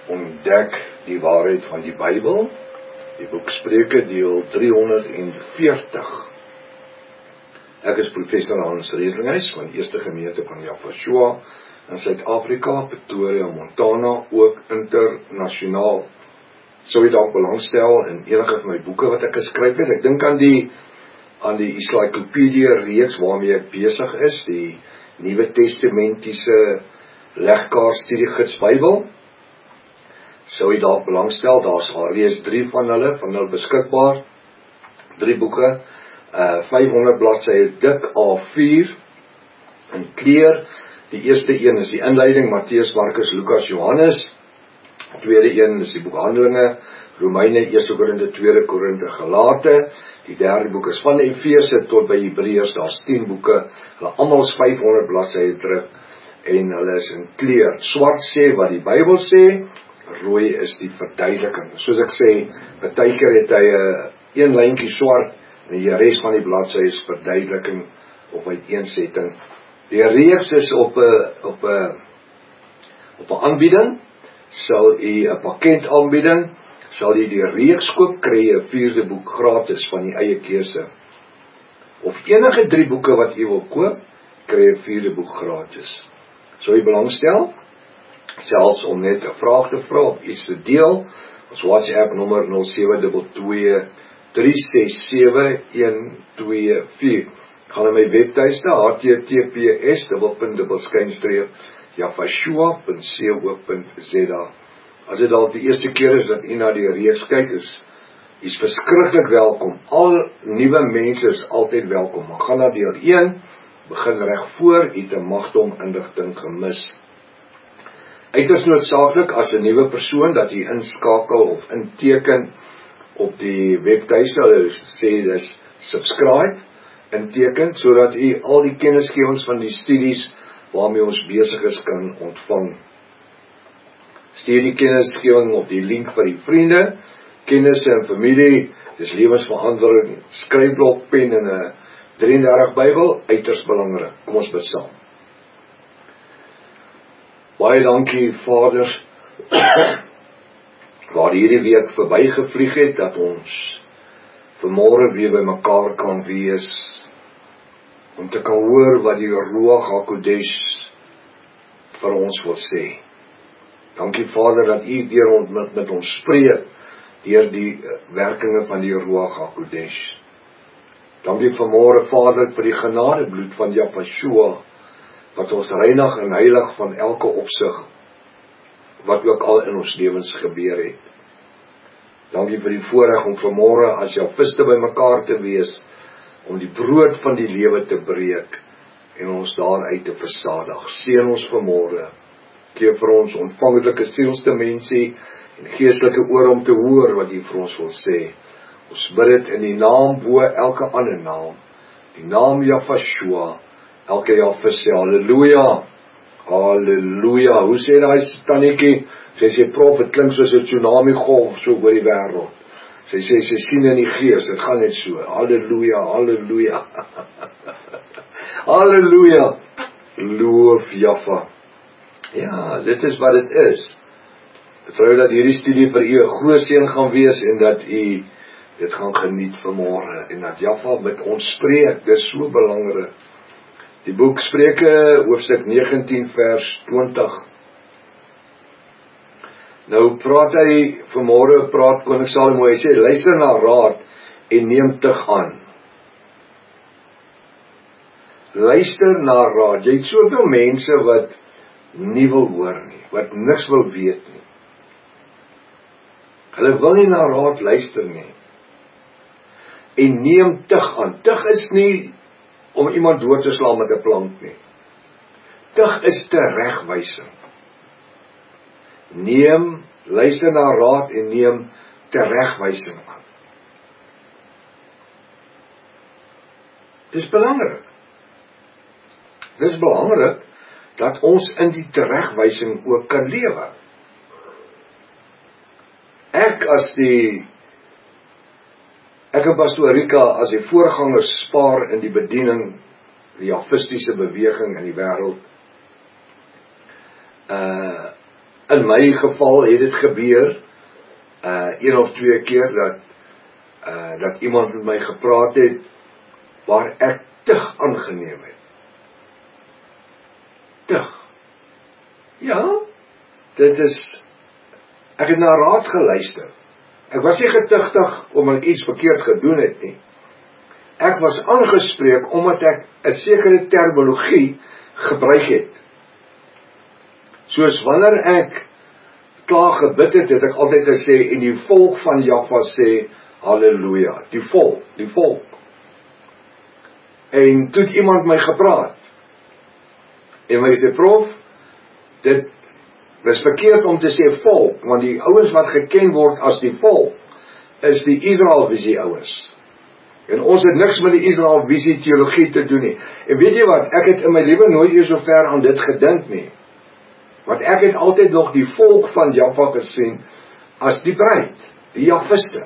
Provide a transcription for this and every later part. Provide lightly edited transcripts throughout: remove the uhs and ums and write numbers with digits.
Ontdek die waarheid van die Bybel, die boek Spreuke deel 340. Ek is professor Hans Redlinghuis van die Eerste Gemeente van Yafashua in Suid-Afrika, Pretoria, Montana, ook internasionaal. Sou jy dalk belangstel in enige van my boeke wat ek geskryf het. Ek dink aan die encyclopedia reeks waarmee ek besig is, die Nuwe Testamentiese legkaartstudiegids Bybel. Sou jy dalk belangstel, daar's alreeds 3 van hulle beskikbaar. 3 boeke, 500 bladsye dik A4 in kleur. Die eerste een is die inleiding, Matteus, Markus, Lukas, Johannes. Die tweede een is die boek Handelinge, Romeine, 1 Korinte, 2 Korinte, Galate. Die derde boek is van Efese tot by Hebreërs, daar's 10 boeke. Hulle almal is 500 bladsye druk en hulle is in kleur. Swart sê wat die Bybel sê, rooi is die verduideliking. Soos ek sê, partykeer het hy een lyntjie swart en die res van die bladsy is verduideliking of uiteensetting. Die reeks is op 'n aanbieding. Sal u 'n pakket aanbieding, sal u die reeks koop, kry 'n 4de boek gratis van die eie keuse. Of enige 3 boeke wat u wil koop, kry 'n 4de boek gratis. Sou u belangstel? Selfs om net 'n vraag te vra of iets te deel, ons WhatsApp nommer 0722 367 124. Gaan na my webtuiste https://yafashua.co.za. As dit dalk die eerste keer is dat u na die reeks kyk, is verskriklik welkom. Al nuwe mense is altyd welkom. Maar gaan na deel 1, begin reg voor, u te magdom inligting gemis. Uiters noodsaaklik as 'n nuwe persoon dat jy inskakel of inteken op die webtuiste, hulle sê dis subscribe, inteken, sodat u al die kennisgewings van die studies waarmee ons besig is kan ontvang. Stuur die kennisgewing op die link vir die vriende, kennisse en familie, dis lewensverandering, skryfblok, pen en 'n 33 Bybel, uiters belangrik. Kom ons bid saam. Baie dankie, Vader, waar hierdie week verbygevlieg het, dat ons vanmôre weer by mekaar kan wees, om te kan hoor wat die Ruach HaKodesh vir ons wil sê. Dankie, Vader, dat u deur met ons spreek, deur die werkinge van die Ruach HaKodesh. Dankie vanmôre, Vader, vir die genadebloed van Yafashua, wat ons reinig en heilig van elke opsig, wat ook al in ons lewens gebeur het. Dankie vir die voorreg om vanmôre as jou viste by mekaar te wees, om die brood van die lewe te breek, en ons daaruit te verstadig. Seën ons vanmôre, gee vir ons ontvanklike sielsdimensie, en geestelike oor om te hoor wat u vir ons wil sê. Ons bid dit in die naam bo elke ander naam, die naam Yafashua, elke Jafas sê, halleluja, halleluja. Hoe sê daai tannetjie? Sê prof, het klink soos 'n tsunami golf so oor die wêreld. Sy sê, sy sien in die gees, dit gaan net so, halleluja, halleluja, halleluja, loof Jaffa. Ja, dit is wat dit is. Ek vertrou dat hierdie studie vir u 'n groot seën gaan wees, en dat u dit gaan geniet vanmôre, en dat Jaffa met ons spreek, dit is so belangrik. Die boek Spreuke, hoofstuk 19 vers 20. Nou praat hy, vanmôre praat koning Salomo, hy sê, luister na raad en neem tug aan. Luister na raad, jy het soveel mense wat nie wil hoor nie, wat niks wil weet nie. Hulle wil nie na raad luister nie. En neem tug aan. Tug is nie om iemand dood te slaan met 'n plank nie. Tug is teregwysing. Luister na raad en neem teregwysing aan. Dis belangrik. Dis belangrik dat ons in die teregwysing ook kan lewe. Ek en Pastoor Rika as die voorgangers spaar in die bediening, die jafistiese beweging in die wêreld. In my geval het dit gebeur, 1 of 2 keer dat iemand met my gepraat het, waar ek tug aangeneem het. Tug. Ja, ek het na raad geluister. Ek was nie getugtig omdat ek iets verkeerd gedoen het nie. Ek was aangespreek omdat ek 'n sekere terminologie gebruik het. Soos wanneer ek klaar gebid het, het ek altyd gesê, en die volk van Jaffa sê, halleluja, die volk. En toe het iemand my gepraat, en my sê, prof, dit is verkeerd om te sê volk, want die ouens wat geken word as die volk, is die Israelvisie ouens. En ons het niks met die Israelvisie teologie te doen nie. En weet jy wat, ek het in my lewe nooit eers so ver aan dit gedink nie. Want ek het altyd nog die volk van Jaffa gesien as die bruid, die Jafiste.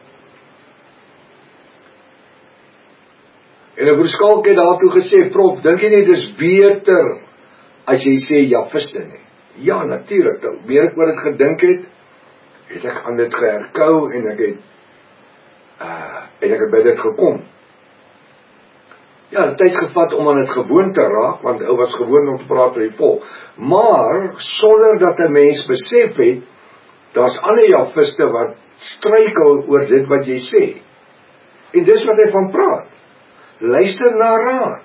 En 'n broer Skalk het daartoe gesê, prof, dink jy nie dis beter as jy sê Jafiste nie? Ja, natuurlik. Hoe meer ek oor dit gedink het ek aan dit geherkou en ek het by dit gekom. Ja, het tyd gevat om aan dit gewoon te raak, want ou was gewoon om te praat oor die volk. Maar, sonder dat 'n mens besef het, daar's ander Jafiste wat struikel oor dit wat jy sê. En dis wat hy van praat. Luister na raad.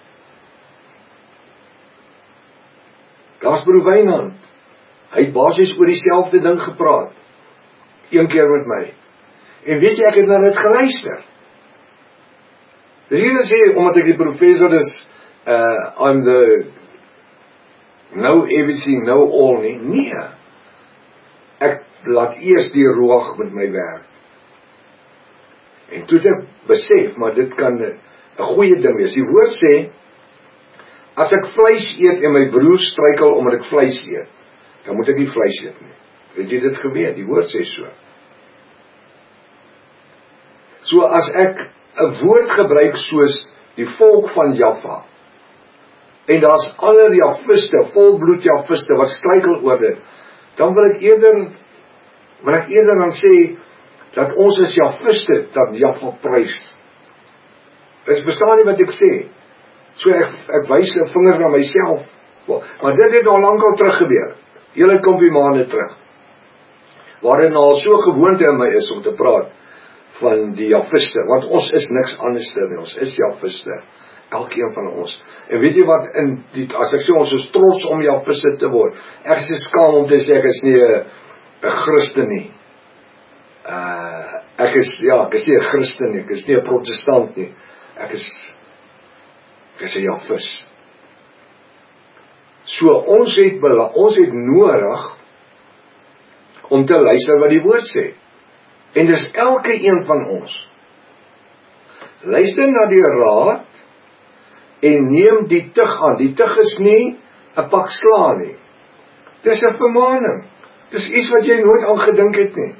Daar's broer Wynand. Hy het basies oor dieselfde ding gepraat. Een keer met my. En weet jy, ek het na dit geluister. Dis nie sê, omdat ek die professor is, I'm the know everything, know all nie. Nee. Ek laat eers die Ruach met my werk. En toe het ek besef, maar dit kan 'n goeie ding wees. Die woord sê, as ek vleis eet en my broer struikel omdat ek vleis eet, dan moet ek nie vleis eet nie. Het jy dit geweet? Die woord sê so. So as ek 'n woord gebruik soos die volk van Jaffa, en daar's ander Jafiste, volbloed Jafiste wat struikel oor dit, dan wil ek eerder dan sê dat ons is Jafiste, dat Jaffa prys. Is verstaan nie wat ek sê? So ek wys 'n vinger na myself. Maar dit het al lank al terug gebeur. Hele klompie maande terug. Waarin al so gewoonte in my is om te praat van die Jafiste, want ons is niks anders nie, ons is Jafiste, elkeen van ons. En weet jy wat, as ek sê ons is trots om Jafiste te word, ek is skaam om te sê ek is nie 'n Christen nie. Ek is nie 'n Christen nie, ek is nie 'n protestant nie, ek is 'n Jafis. So ons het nodig om te luister wat die woord sê. En dis elke een van ons. Luister na die raad en neem die tug aan. Die tug is nie 'n pak sla nie. Dis 'n vermaaning. Dis iets wat jy nooit aan gedink het nie.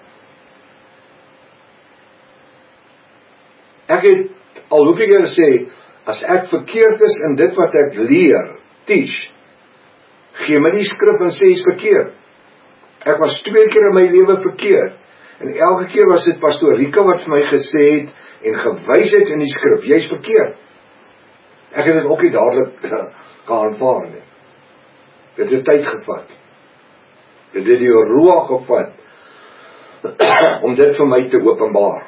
Ek het al hoeveel keer gesê, as ek verkeerd is in dit wat ek leer, teach, gee my die skrif en sê is verkeerd. Ek was 2 keer in my lewe verkeerd. En elke keer was dit pastoor Rika wat vir my gesê het en gewys het in die skrif, jy's verkeerd. Ek het dit ook nie dadelik geaanvaar nie. Dit het tyd gevat. Dit het die Ruach gevat om dit vir my te openbaar.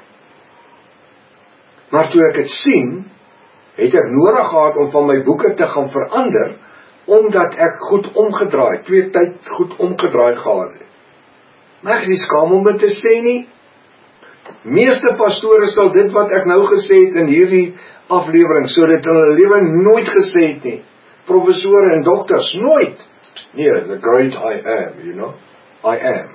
Maar toe ek het sien, het ek nodig gehad om van my boeke te gaan verander, omdat ek goed omgedraai, 2 tyd goed omgedraai gehad het. Maar ek is nie skaam om dit te sê nie. Meeste pastore sal dit wat ek nou gesê het in hierdie aflewering, so dit in hulle lewe nooit gesê het nie. Professore en dokters, nooit. Nee, the great I am, you know. I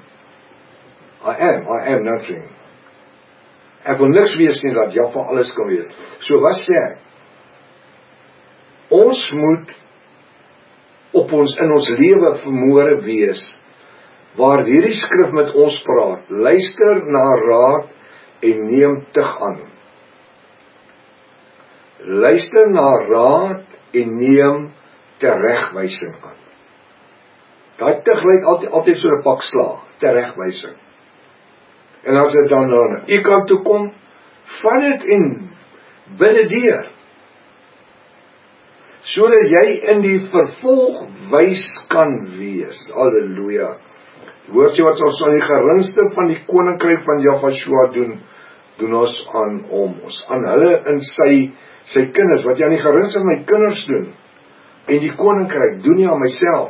am nothing. Ek wil niks wees nie, dat Jaffa alles kan wees. So wat sê ek? Ons moet in ons lewe vermoere wees, waar hierdie skrif met ons praat, luister na raad en neem tug aan. Luister na raad en neem teregwysing aan. Daai tug lyk altyd so 'n pak slaag, teregwysing. En as dit dan na u kant toe kom, vat dit en bid dit deur. Sodat jy in die vervolg wys kan wees. Halleluja. Hoor jy wat ons aan die geringste van die koninkryk van Jahashua doen ons aan hom. Ons aan hulle in sy kinders, wat jy aan die geringste van my kinders doen. En die koninkryk doen nie aan myself.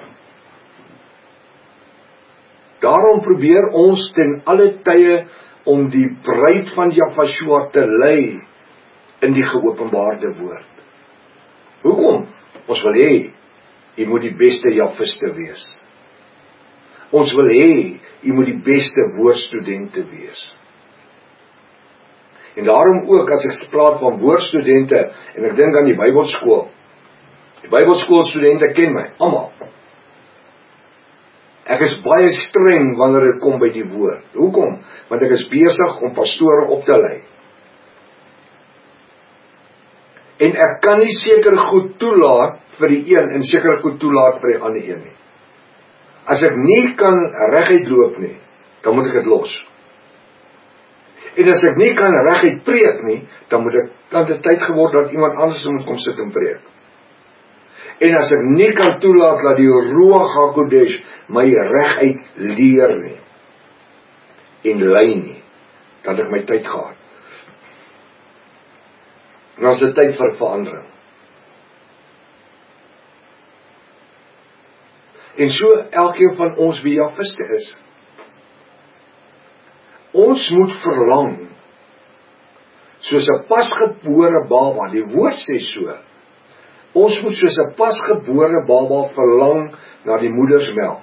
Daarom probeer ons ten alle tye om die bruid van Jahashua te lei in die geopenbaarde woord. Hoekom? Ons wil hê, jy moet die beste Jahviste wees. Ons wil hê, jy moet die beste woordstudente wees. En daarom ook, as ek praat van woordstudente, en ek dink aan die Bybelskool. Die Bybelskoolstudente ken my, almal. Ek is baie streng wanneer dit kom by die woord. Hoekom? Want ek is besig om pastore op te lei. En ek kan nie sekere goed toelaat vir die een en sekere goed toelaat vir die ander een nie. As ek nie kan reguit loop nie, dan moet ek dit los. En as ek nie kan reguit preek nie, dan het dit tyd geword dat iemand anders moet kom sit en preek. En as ek nie kan toelaat dat die Ruach HaKodesh my reguit leer nie, en lei nie, dan het ek my tyd gehad. En dan is dit tyd vir verandering. En so elkeen van ons wie Jahviste is. Ons moet verlang, soos 'n pasgebore baba, die woord sê so, ons moet soos 'n pasgebore baba verlang na die moedersmelk.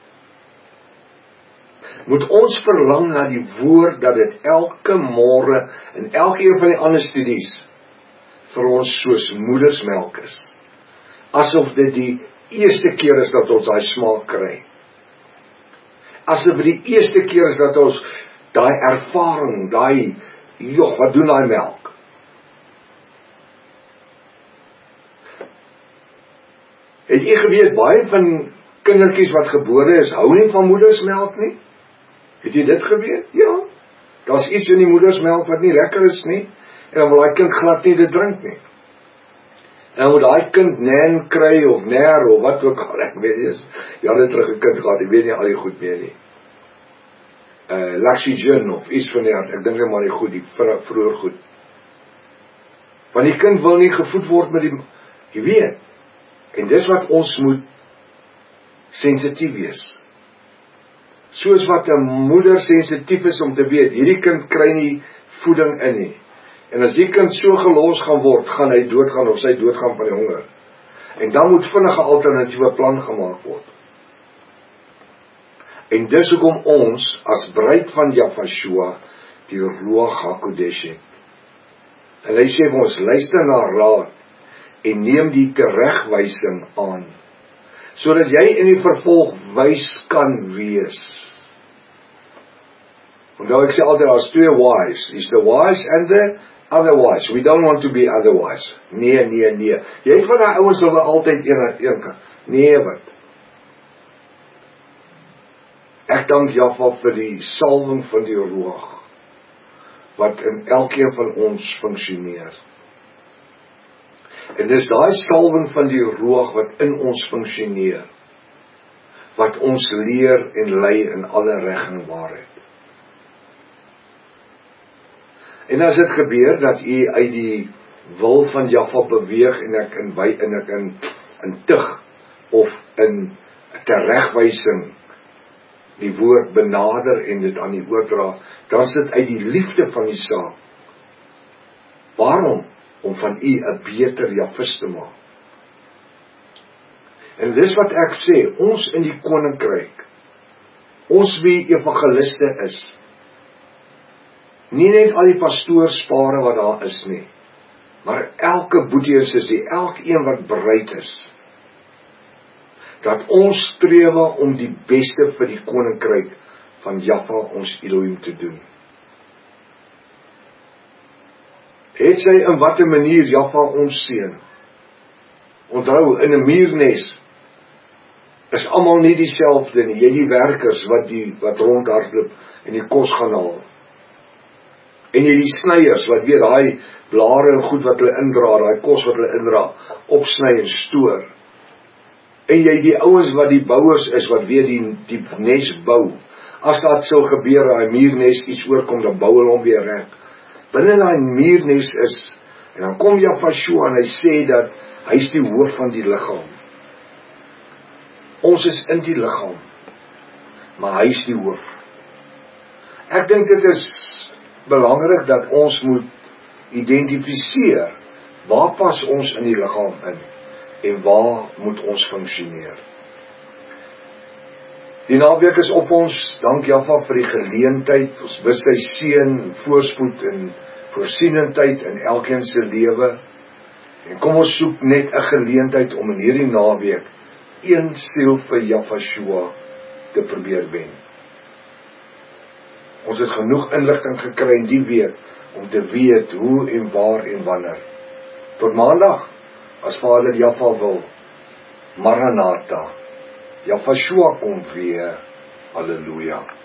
Moet ons verlang na die woord, dat dit elke môre, en elke een van die ander studies, vir ons soos moedersmelk is. Asof dit die eerste keer is dat ons daai smaak kry. Asof dit die eerste keer is dat ons daai ervaring, wat doen daai melk? Het jy geweet, baie van kindertjies wat gebore is, hou nie van moedersmelk nie? Het jy dit geweet? Ja. Daar's iets in die moedersmelk wat nie lekker is nie, en dan wil daai kind glad nie dit drink nie. En dan moet daai kind nan kry, of ner, of wat ook al, ek weet nie, jare terug 'n kind gehad, ek weet nie al die goed meer nie. Laxygen, of iets van die hand, ek dink nie maar die goed, die vroeër goed. Want die kind wil nie gevoed word met die, jy weet, en dis wat ons moet sensitief wees. Soos wat 'n moeder sensitief is om te weet, hierdie kind kry nie voeding in nie. En as die kind so gelos gaan word, gaan hy doodgaan of sy doodgaan van die honger. En dan moet vinnige alternatiewe plan gemaak word. En dis hoekom ons, as bruid van Jahashua, die Ruach HaKodesh het. En hy sê vir ons, luister na raad, en neem die teregwysing aan, sodat jy in die vervolg wys kan wees. Onthou, ek sê altyd, daar's twee wise. Is the wise and the otherwise. We don't want to be otherwise. Nee. Jy het van die ouens hulle altyd een kant. Nee, wat? Ek dank Jahwe vir die salwing van die Ruach, wat in elkeen van ons funksioneer. En dis daai salwing van die Ruach wat in ons funksioneer, wat ons leer en lei in alle reg en waarheid. En as dit gebeur dat u uit die wil van Jahwe beweeg en ek in tug of in teregwysing die woord benader en dit aan die oordra, dan is dit uit die liefde van die saak. Waarom? Om van u 'n beter Jahvis te maak. En dis wat ek sê, ons in die koninkryk, ons wie evangeliste is, nie net al die pastoorspare wat daar is nie, maar elke boetie is die, elkeen wat bereid is, dat ons strewe om die beste vir die koninkryk van Jahwe ons Elohim te doen. Het sy in watter manier Jahwe ons seën? Onthou, in 'n muurnes is almal nie dieselfde nie. Jy die werkers wat rondhardloop en die kos gaan haal. En jy die sneiers wat weer daai blare en goed wat hulle indra, daai kos wat hulle indra, opsny en stoor. En jy die ouens wat die bouers is, wat weer die nes bou. As dat sou gebeur, daai muurnes iets oorkom, dan bou hulle hom weer reg. Binne daai muurnes is, en dan kom Jafashua en hy sê dat hy is die hoof van die liggaam. Ons is in die liggaam, maar hy is die hoof. Ek dink dit is belangrik dat ons moet identifiseer, waar pas ons in die liggaam in, en waar moet ons funksioneer. Die naweek is op ons, dank Jaffa vir die geleentheid, ons bid sy seën, voorspoed en voorsienendheid in elkeen se lewe, en kom ons soek net 'n geleentheid om in hierdie naweek een siel vir Jafashua te probeer wen. Ons het genoeg inligting gekry in die week om te weet hoe en waar en wanneer. Tot maandag, as Vader Jaffa wil, Maranatha, Jafashua kom weer, halleluja.